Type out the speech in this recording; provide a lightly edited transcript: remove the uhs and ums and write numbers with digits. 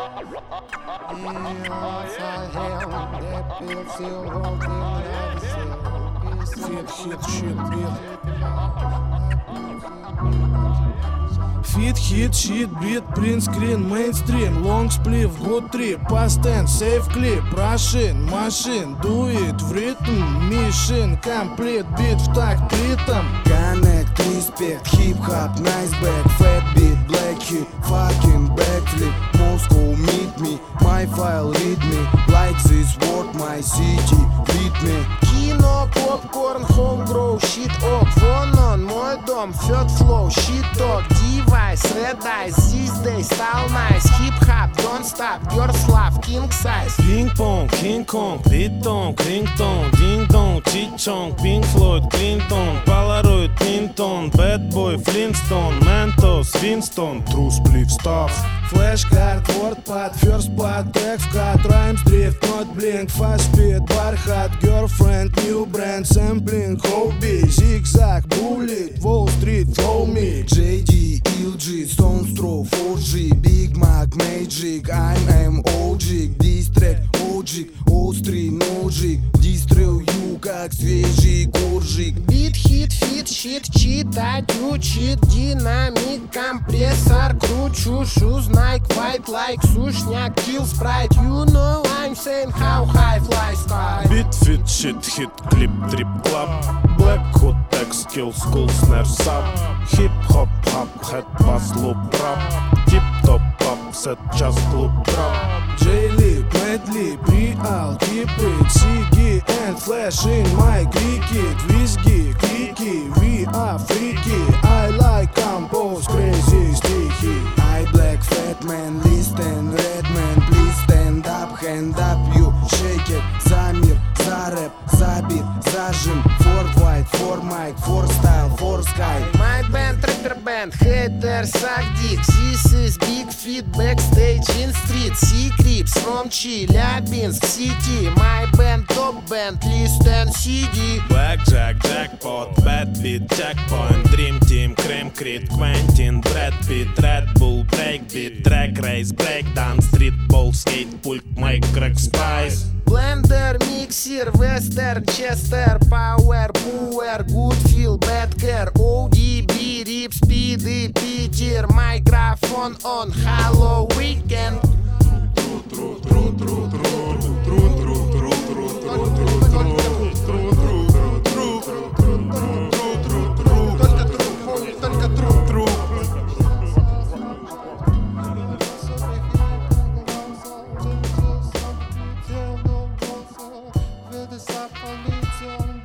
Feed, hit, shit, beat, print screen, mainstream, long spliff, good trip, past tense, safe clip, Russian, machine, do it, в ритм, mission, complete, beat в такт ритм. Connect, respect, hip-hop, nice back, fat beat, black hip, fucking backflip, Moscow, meet me, my file, read me, like this word, my city, beat me. Кино, попкорн, homegrow, shit ок, вон он, мой дом, third flow, shit talk, device, red eyes, these days, style nice, hip-hop, don't stop, girls love, king size. Ping-pong, King Kong, Python, ringtone, ding-dong, Chi-chong, Pink Floyd, Clinton, Polaroid, Clinton, Bad Boy, Flintstone, Mentos, Winston, True Spliff Stuff. Flashcard, WordPad, first pad, text cut, rhymes drift, not blink, fast speed, barhat, girlfriend, new brand, sampling, hobby, zigzag, bullet, Wall Street, flow me. JD, LG, Stones Throw, 4G, Big Mac, Magic, I'm OG, Diss track, OG, острый ножик, дистрел ю, как свежий коржик. Бит, хит, фит, щит, читать учит, динамик, компрессор, кручу, шуз, Nike, white like, сушняк, kill sprite, you know I'm saying how high fly sky. Beat, fit, shit, hit, clip, trip, club, black, hot, text, skill, school, snare, sub, hip, hop, hop, head, bass, loop, rap, tip, top, pop, set, just loop, drop. J-Lip, Madlib, Real, keep it, Siggy and Flash in my cricket, whiskey, clicky, we are freaky, I like compose, crazy, sticky. I black fat man, listen, red man, please stand up, hand up, you shake it. Замир, за рэп, за бит, зажим, for white, for mic, for style, for sky. My band, rapper band, hater, suck dick. This is big feed backstage in street. Secrets from Chelyabinsk city. My band, top band, listen CD. Blackjack, jackpot, bad beat, checkpoint, dream team, cream crit, Quentin, Brad Pitt, Red Bull, breakbeat, drag race, breakdown, street ball, skate, pulk, make crack spice. Blender, mixer, western, chester, power, power, good feel, bad care, ODB, rip, speedy, Peter, microphone on, hello weekend. Полиция.